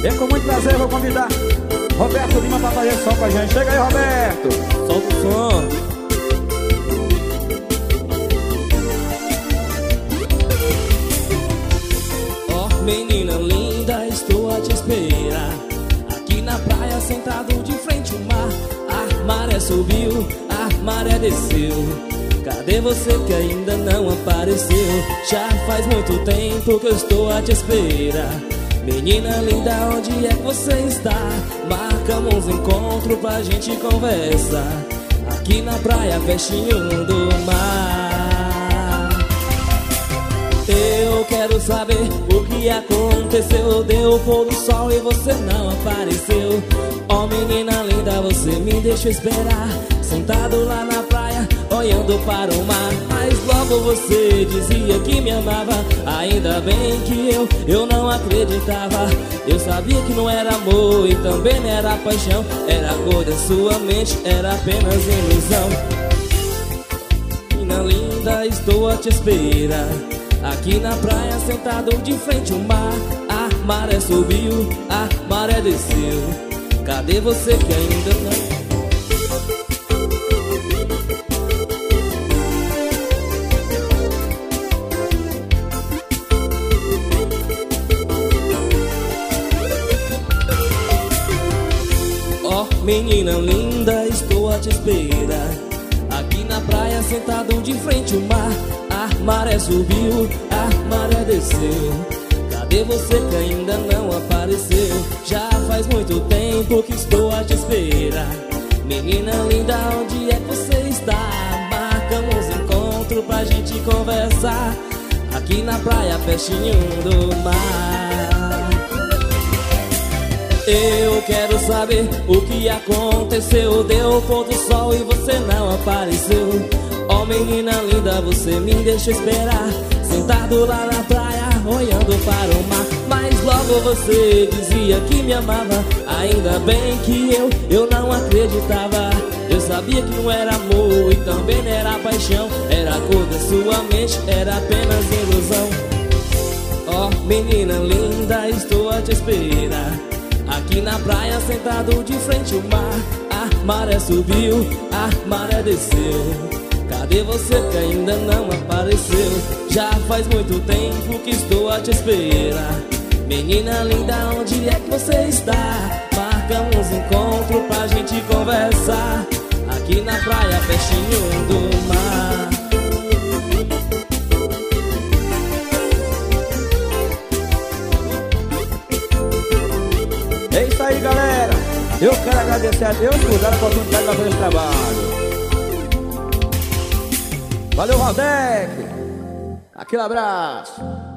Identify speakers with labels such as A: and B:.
A: E com muito prazer eu vou convidar Roberto Lima pra fazer som com a gente. Chega aí, Roberto.
B: Solta o som. Menina linda, estou a te esperar aqui na praia, sentado de frente ao mar. A maré subiu, a maré desceu. Cadê você que ainda não apareceu? Já faz muito tempo que eu estou a te esperar. Menina linda, onde é que você está? Marcamos encontro pra gente conversar aqui na praia, pertinho do mar. Eu quero saber o que aconteceu. Deu o pôr do sol e você não apareceu. Oh menina linda, você me deixou esperar, sentado lá na praia, olhando para o mar. Mas logo você dizia que me amava. Ainda bem que eu não acreditava. Eu sabia que não era amor e também não era paixão. Era cor da sua mente, era apenas ilusão. Menina linda, estou a te esperar aqui na praia, sentado de frente ao mar. A maré subiu, a maré desceu. Cadê você que ainda não... Oh, menina linda, estou a te esperar aqui na praia, sentado de frente ao mar. A maré subiu, a maré desceu. Cadê você que ainda não apareceu? Já faz muito tempo que estou a te esperar. Menina linda, onde é que você está? Marcamos encontro pra gente conversar aqui na praia, pertinho do mar. Eu quero saber o que aconteceu. Deu o pôr do sol e você não apareceu. Oh menina linda, você me deixou esperar, sentado lá na praia, olhando para o mar. Mas logo você dizia que me amava. Ainda bem que eu não acreditava. Eu sabia que não era amor e também não era paixão. Era a cor da sua mente, era apenas ilusão. Oh menina linda, estou a te esperar aqui na praia, sentado de frente ao mar. A maré subiu, a maré desceu. Cadê você que ainda não apareceu? Já faz muito tempo que estou a te esperar. Menina linda, onde é que você está? Marcamos encontro pra gente conversar aqui na praia, pertinho do mar.
A: É isso aí, galera. Eu quero agradecer a Deus por dar a oportunidade de fazer esse trabalho. Valeu, Valdec. Aquele abraço.